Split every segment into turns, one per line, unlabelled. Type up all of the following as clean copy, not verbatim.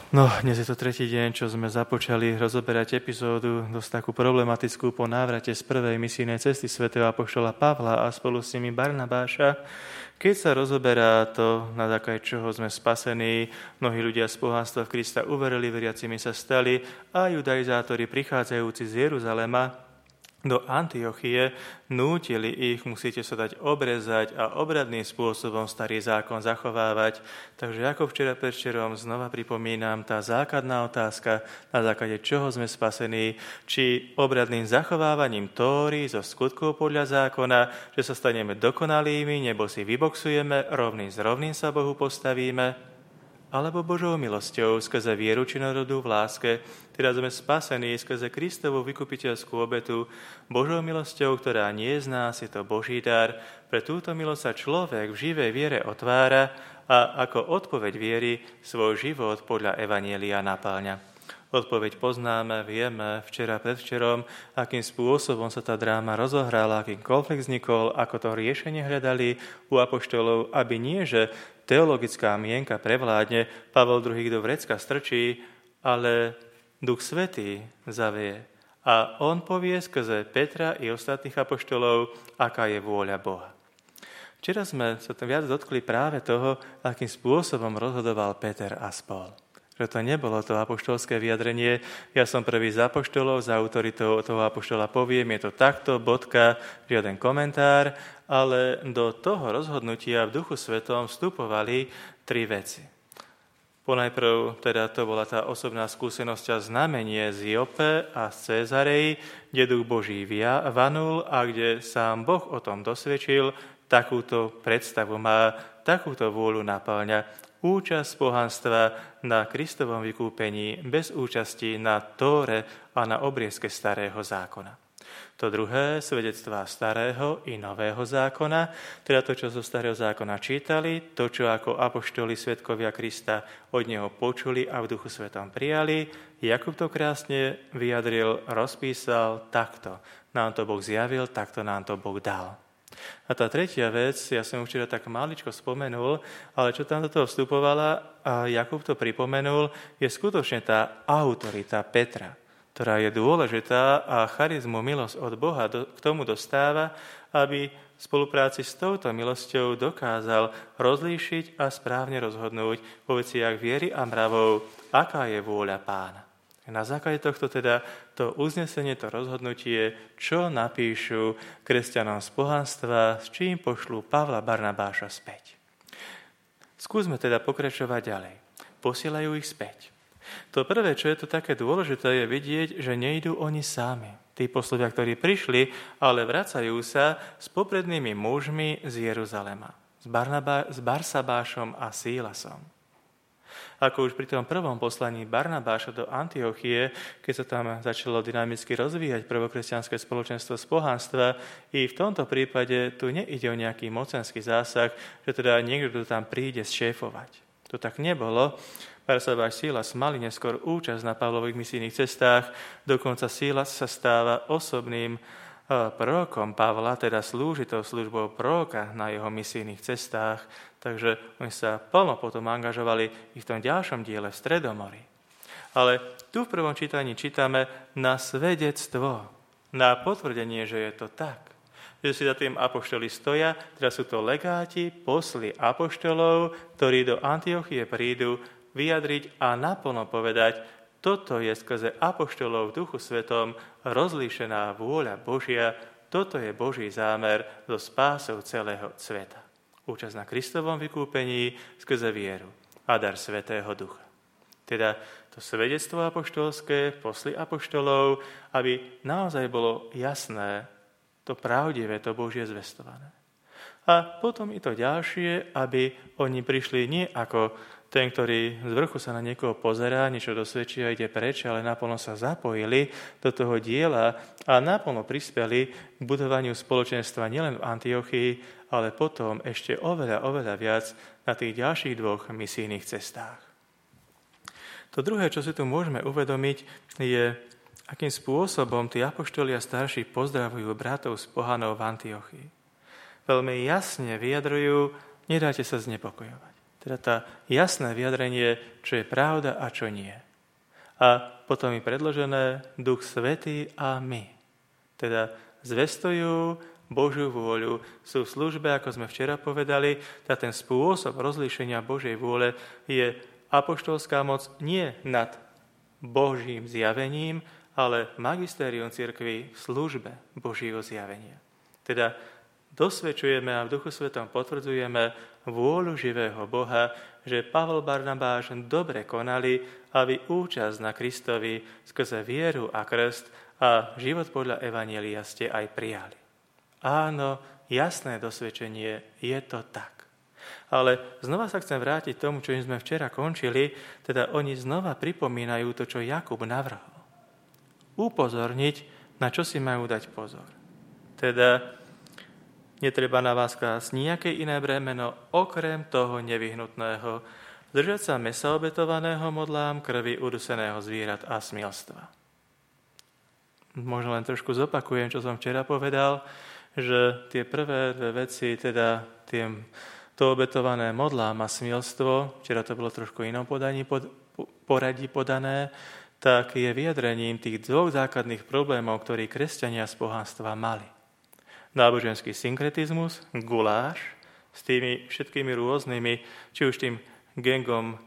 No, dnes je to tretí deň, čo sme započali rozoberať epizódu dosť takú problematickú po návrate z prvej misijnej cesty svätého apoštola Pavla a spolu s nimi Barnabáša. Keď sa rozoberá to, na základe čoho sme spasení, mnohí ľudia z pohanstva v Krista uverili, veriacimi sa stali a judaizátori prichádzajúci z Jeruzalema do Antiochie nútili ich, musíte sa dať obrezať a obradným spôsobom starý zákon zachovávať. Takže ako včera predvčerom znova pripomínam, tá základná otázka, na základe čoho sme spasení, či obradným zachovávaním Tóry zo skutkov podľa zákona, že sa staneme dokonalými, nebo si vyboxujeme, rovným s rovným sa Bohu postavíme, alebo Božou milosťou skrze vieru činorodu v láske, teda sme spasení skrze Kristovú vykupiteľskú obetu, Božou milosťou, ktorá nie je z nás, je to Boží dar. Pre túto milosť sa človek v živej viere otvára a ako odpoveď viery svoj život podľa evanjelia napĺňa. Odpoveď poznáme, vieme, včera predvčerom, akým spôsobom sa tá dráma rozohrala, akým konflikt vznikol, ako to riešenie hľadali u apoštolov, aby nie, že teologická mienka prevládne, Pavel II do vrecka strčí, ale Duch Svätý zavie. A on povie skrze Petra i ostatných apoštolov, aká je vôľa Boha. Včera sme sa viac dotkli práve toho, akým spôsobom rozhodoval Peter a spol. Že to nebolo to apoštolské vyjadrenie, ja som prvý z apoštolov, za autoritou toho apoštola poviem, je to takto, bodka, žiaden komentár, ale do toho rozhodnutia v Duchu Svetom vstupovali tri veci. Ponajprv teda to bola tá osobná skúsenosť a znamenie z Jope a z Cézarei, kde Duch Boží vanul a kde sám Boh o tom dosvedčil, takúto predstavu má, takúto vôľu napĺňa. Účasť pohanstva na Kristovom vykúpení bez účasti na Tóre a na obriezke starého zákona. To druhé, svedectvá starého i nového zákona, teda to, čo zo starého zákona čítali, to, čo ako apoštoli svedkovia Krista od neho počuli a v Duchu Svetom prijali, Jakub to krásne vyjadril, rozpísal takto. Nám to Boh zjavil, takto nám to Boh dal. A tá tretia vec, ja som už včera tak maličko spomenul, ale čo tam do toho vstupovala, a Jakub to pripomenul, je skutočne tá autorita Petra, ktorá je dôležitá a charizmu, milosť od Boha k tomu dostáva, aby v spolupráci s touto milosťou dokázal rozlíšiť a správne rozhodnúť vo veciach viery a mravov, aká je vôľa Pána. Na základe tohto teda to uznesenie, to rozhodnutie, čo napíšu kresťanom z pohanstva, s čím pošlú Pavla Barnabáša späť. Skúsme teda pokračovať ďalej. Posielajú ich späť. To prvé, čo je tu také dôležité, je vidieť, že nejdú oni sami. Tí poslovia, ktorí prišli, ale vracajú sa s poprednými mužmi z Jeruzalema. S Barsabášom a Sílasom. Ako už pri tom prvom poslaní Barnabáša do Antiochie, keď sa tam začalo dynamicky rozvíjať prvokresťanské spoločenstvo z pohanstva, i v tomto prípade tu nejde o nejaký mocenský zásah, že teda niekto tam príde šéfovať. To tak nebolo. Barsabáš Sílas mali neskôr účasť na Pavlových misijných cestách, dokonca Sílas sa stáva osobným prorokom Pavla, teda slúži tou službou proroka na jeho misijných cestách, takže oni sa plno potom angažovali i v tom ďalšom diele v Stredomorí. Ale tu v prvom čítaní čítame na svedectvo, na potvrdenie, že je to tak. Že si za tým apoštoli stoja, teraz sú to legáti, posly apoštolov, ktorí do Antiochie prídu vyjadriť a naplno povedať, toto je skrze apoštolov v Duchu Svetom rozlíšená vôľa Božia, toto je Boží zámer so spásou celého sveta. Účasť na Kristovom vykúpení skrze vieru a dar Svätého Ducha. Teda to svedectvo apoštolské, posly apoštolov, aby naozaj bolo jasné, to pravdivé, to Božie zvestované. A potom i to ďalšie, aby oni prišli nie ako ten, ktorý z vrchu sa na niekoho pozerá, niečo dosvedčí a ide preč, ale naplno sa zapojili do toho diela a naplno prispeli k budovaniu spoločenstva nielen v Antiochii, ale potom ešte oveľa viac na tých ďalších dvoch misijných cestách. To druhé, čo si tu môžeme uvedomiť, je, akým spôsobom tí apoštoli a starší pozdravujú bratov z pohanov v Antiochii. Veľmi jasne vyjadrujú, nedajte sa znepokojovať. Teda tá jasné vyjadrenie, čo je pravda a čo nie. A potom je predložené Duch Svätý a my. Teda zvestujú Božiu vôľu, sú v službe, ako sme včera povedali, ten spôsob rozlíšenia Božej vôle je apoštolská moc nie nad Božím zjavením, ale magistérium cirkvi v službe Božieho zjavenia. Teda dosvedčujeme a v Duchu Svetom potvrdzujeme vôľu živého Boha, že Pavol Barnabáš dobre konali, aby účasť na Kristovi skrze vieru a krst a život podľa evanjelia ste aj prijali. Áno, jasné dosvedčenie, je to tak. Ale znova sa chcem vrátiť tomu, čo sme včera končili, teda oni znova pripomínajú to, čo Jakub navrhol. Upozorniť, na čo si majú dať pozor. Teda netreba na vás klásť nejaké iné bremeno, okrem toho nevyhnutného, zdržať sa mesa obetovaného modlám, krvi uduseného zvierat a smilstva. Možno len trošku zopakujem, čo som včera povedal, že tie prvé dve veci, teda to obetované modlám a smilstvo, včera to bolo trošku inom poradí podané, tak je vyjadrením tých dvoch základných problémov, ktorí kresťania z pohanstva mali. Náboženský synkretizmus, guláš, s tými všetkými rôznymi, či už tým gengom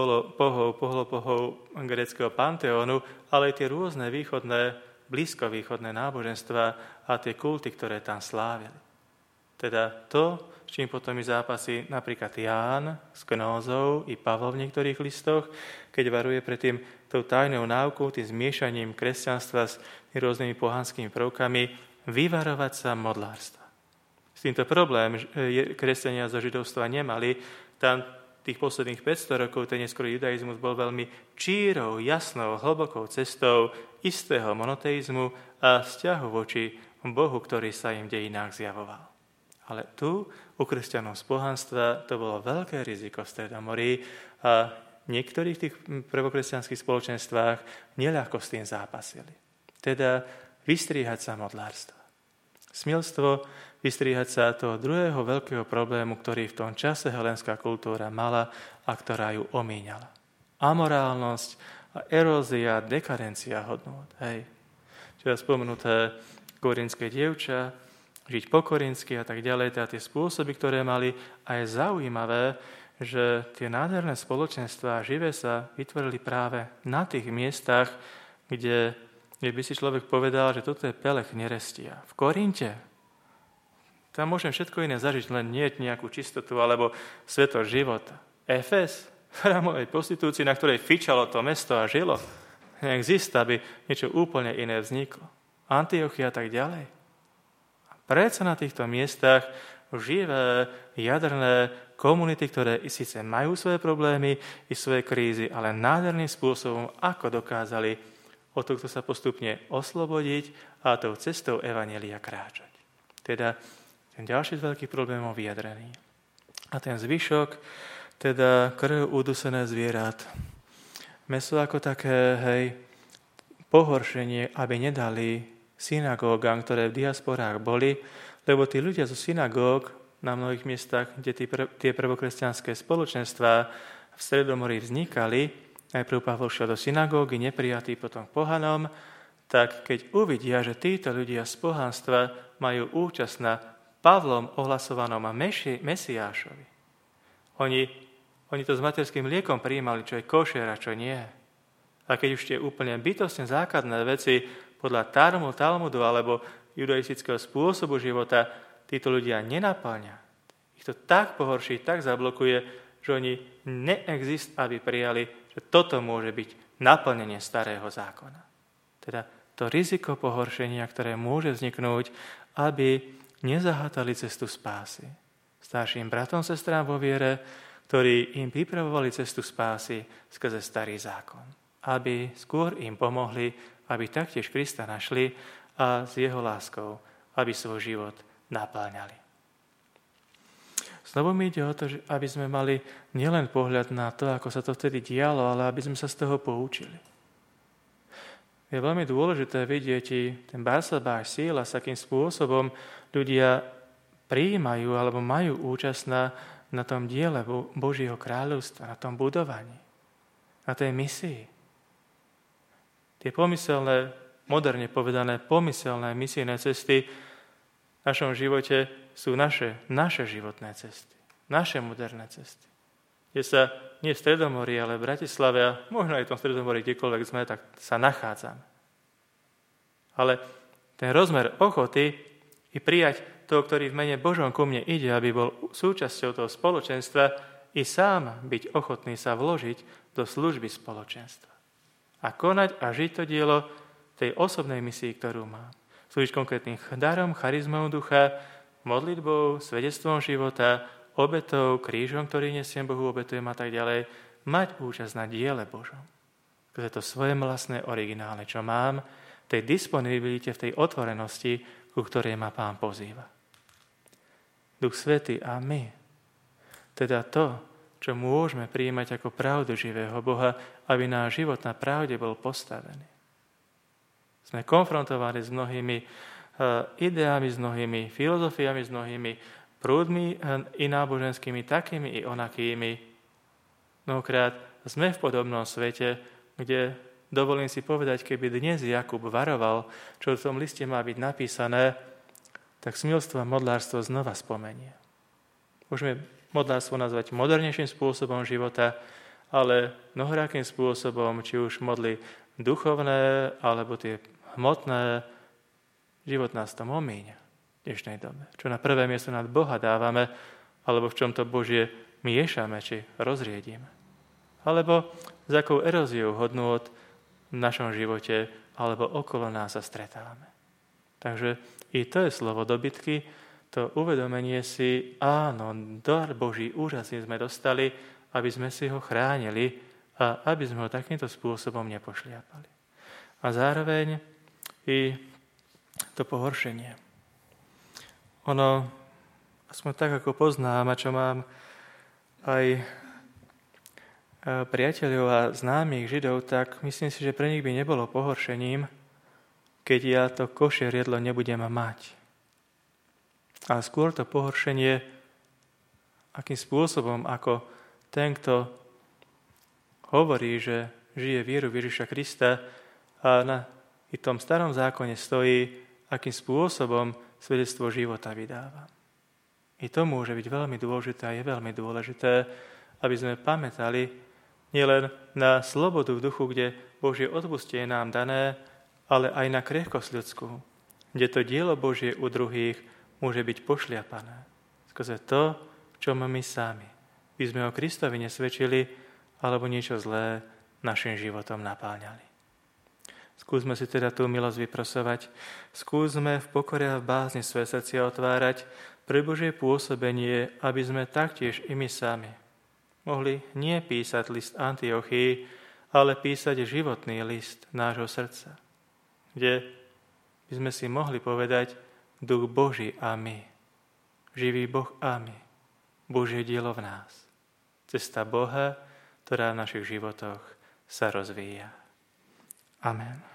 pohlopohov gréckeho panteónu, ale aj tie rôzne blízkovýchodné náboženstva a tie kulty, ktoré tam slávili. Teda to, s čím potom i zápasí napríklad Ján s Gnózou i Pavol v niektorých listoch, keď varuje pred tou tajnou náukou, tým zmiešaním kresťanstva s rôznymi pohanskými prvkami, vyvarovať sa modlárstva. S týmto problém kresťania zo židovstva nemali. Tam tých posledných 500 rokov ten neskorý judaizmus bol veľmi čírou, jasnou, hlbokou cestou istého monoteizmu a vzťahu voči Bohu, ktorý sa im v dejinách zjavoval. Ale tu, u kresťanov z pohanstva, to bolo veľké riziko v Stredomorí a v niektorých tých prvokresťanských spoločenstvách neľahko s tým zápasili. Teda vystriehať sa modlárstva. Smilstvo, vystriehať sa toho druhého veľkého problému, ktorý v tom čase helenská kultúra mala a ktorá ju omíňala. Amorálnosť a erózia, dekadencia hodnôt. Hej. Čiže spomenuté korínske dievča, žiť po korínsky a tak ďalej, teda tie spôsoby, ktoré mali. A je zaujímavé, že tie nádherné spoločenstvá živé sa vytvorili práve na tých miestach, kde by si človek povedal, že toto je pelech nerestia. V Korinte tam môžem všetko iné zažiť, len nie nejakú čistotu alebo svetosť života. Efes, chrámovej prostitúcii, na ktorej fičalo to mesto a žilo. Neexistuje, aby niečo úplne iné vzniklo. Antiochia a tak ďalej. A predsa na týchto miestach živé, jadrné komunity, ktoré i síce majú svoje problémy i svoje krízy, ale nádherným spôsobom, ako dokázali od tohto sa postupne oslobodiť a tou cestou evanjelia kráčať. Teda ten ďalší z veľkých problémov vyjadrený. A ten zvyšok, teda krv udusené zvierat. Meso ako také, pohoršenie, aby nedali synagógam, ktoré v diasporách boli, lebo tí ľudia zo synagóg na mnohých miestach, kde tie prvokresťanské spoločenstvá v Stredomorí vznikali, najprv Pavol šiel do synagógy, neprijatý potom pohanom, tak keď uvidia, že títo ľudia z pohanstva majú účasť na Pavlom ohlasovanom Mesiášovi, oni to s materským mliekom prijímali, čo je košer a čo nie. A keď už tie úplne bytostne základné veci podľa Talmudu alebo judaistického spôsobu života títo ľudia nenaplňa, ich to tak pohorší, tak zablokuje, že oni aby prijali, že toto môže byť naplnenie starého zákona. Teda to riziko pohoršenia, ktoré môže vzniknúť, aby nezahátali cestu spásy. Starším bratom, sestrám vo viere, ktorí im pripravovali cestu spásy skrze starý zákon. Aby skôr im pomohli, aby taktiež Krista našli a s jeho láskou, aby svoj život napĺňali. Znovu mi ide o to, aby sme mali nielen pohľad na to, ako sa to vtedy dialo, ale aby sme sa z toho poučili. Je veľmi dôležité vidieť ten Barsabáš, Sílas, akým spôsobom ľudia prijímajú alebo majú účasť na na tom diele Božieho kráľovstva, na tom budovaní, na tej misii. Tie pomyselné, moderne povedané, pomyselné misijné cesty v našom živote sú naše životné cesty, naše moderné cesty. Kde sa nie v Stredomorí, ale v Bratislave a možno aj v tom Stredomorí, kdekoľvek sme, tak sa nachádzame. Ale ten rozmer ochoty i prijať toho, ktorý v mene Božom ku mne ide, aby bol súčasťou toho spoločenstva, i sám byť ochotný sa vložiť do služby spoločenstva. A konať a žiť to dielo tej osobnej misii, ktorú mám. Slúžiť konkrétnym darom, charizmou ducha, modlitbou, svedectvom života, obetou, krížom, ktorý nesiem Bohu, obetujem a tak ďalej. Mať účasť na diele Božom. To je to svoje vlastné originálne, čo mám, tej disponibilite, v tej otvorenosti, ku ktorej ma Pán pozýva. Duch Svätý a my, teda to, čo môžeme prijímať ako pravdu živého Boha, aby náš život na pravde bol postavený. Sme konfrontovaní s mnohými ideami, s mnohými filozofiami, s mnohými prúdmi i náboženskými, takými i onakými. Mnohokrát sme v podobnom svete, kde, dovolím si povedať, keby dnes Jakub varoval, čo v tom liste má byť napísané, tak smilstvo a modlárstvo znova spomenie. Môžeme modlárstvo nazvať modernejším spôsobom života, ale mnohorakým spôsobom, či už modly duchovné, alebo tie hmotné, život nás tam omíňa v dnešnej dobe. Čo na prvé miesto nad Boha dávame, alebo v čom to Božie miešame, či rozriedíme. Alebo s akou eróziou hodnôt v našom živote, alebo okolo nás sa stretávame. Takže i to je slovo dobytky, to uvedomenie si, áno, dar Boží úžasný sme dostali, aby sme si ho chránili a aby sme ho takýmto spôsobom nepošliapali. A zároveň i to pohoršenie. Ono, aspoň tak, ako poznám a čo mám aj priateľov a známych Židov, tak myslím si, že pre nich by nebolo pohoršením, keď ja to košie jedlo nebudem mať. Ale skôr to pohoršenie, akým spôsobom, ako ten, kto hovorí, že žije vieru Ježiša Krista a i v tom starom zákone stojí, akým spôsobom svedectvo života vydáva. I to môže byť veľmi dôležité a je veľmi dôležité, aby sme pamätali nielen na slobodu v duchu, kde Božie odpustenie je nám dané, ale aj na krehkosť ľudskú, kde to dielo Božie u druhých môže byť pošliapané. Skrze to, čo my sami by sme o Kristovi nesvedčili, alebo niečo zlé našim životom napáňali. Skúsme si teda tú milosť vyprosovať. Skúsme v pokore a v bázni svoje srdcia otvárať pre Božie pôsobenie, aby sme taktiež i my sami mohli nie písať list Antiochii, ale písať životný list nášho srdca, kde by sme si mohli povedať Duch Boží a my, živý Boh a my, Božie dielo v nás, cesta Boha, ktorá v našich životoch sa rozvíja. Amen.